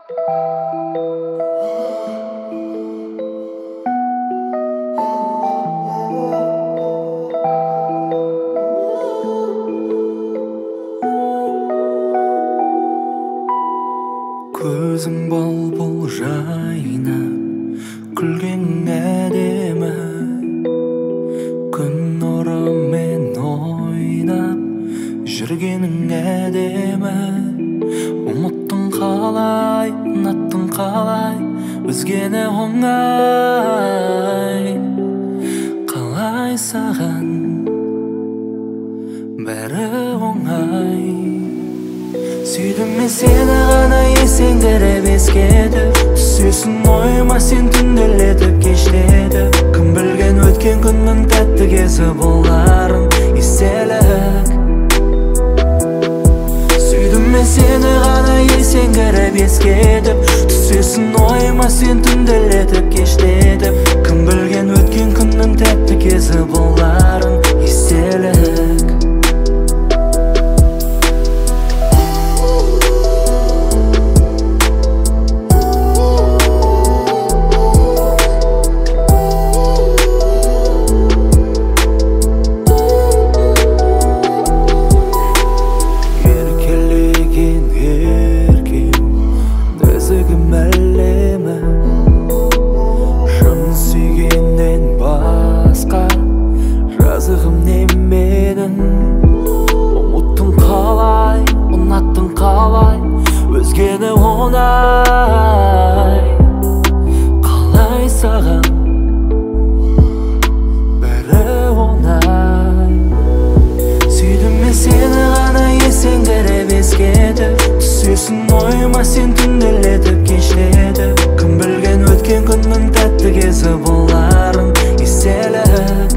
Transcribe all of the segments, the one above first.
Көзің бол жайнап, күлгенің әдемі, күн нұрымен ойнап, жүргенің әдемі. Ұмыттың қалай, ұнаттың қалай, өзгені оңай. Қалай саған бәрі оңай. Сүйдім мен сені ғана есеңгіріп ескетіп, түсесің ойыма сен түнделетіп кештетіп. Кім білген өткен күннің тәтті кезі боларын естелік. Сүйдім мен сені ғана есеңгіріп ескетіп, түсесің ойыма сен түнделетіп кештетіп. Кім білген өткен күннің тәтті кезі боларын естелік. Жазығым неменің, ұмыттың қалай, ұнаттың қалай, өзгені оңай. Қалай саған бәрі оңай. Сүйдім мен сені ғана есеңгіріп ескетіп, түсесің ойыма сен түнделетіп кештетіп. Кім білген өткен күннің тәтті кезі боларын естелік.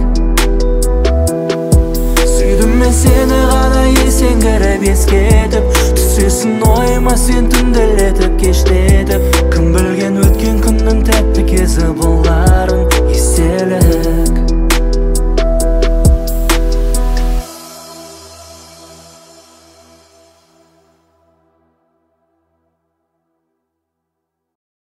Мен сені ғана есеңгіріп ескетіп, түсесің ойыма сен түнделетіп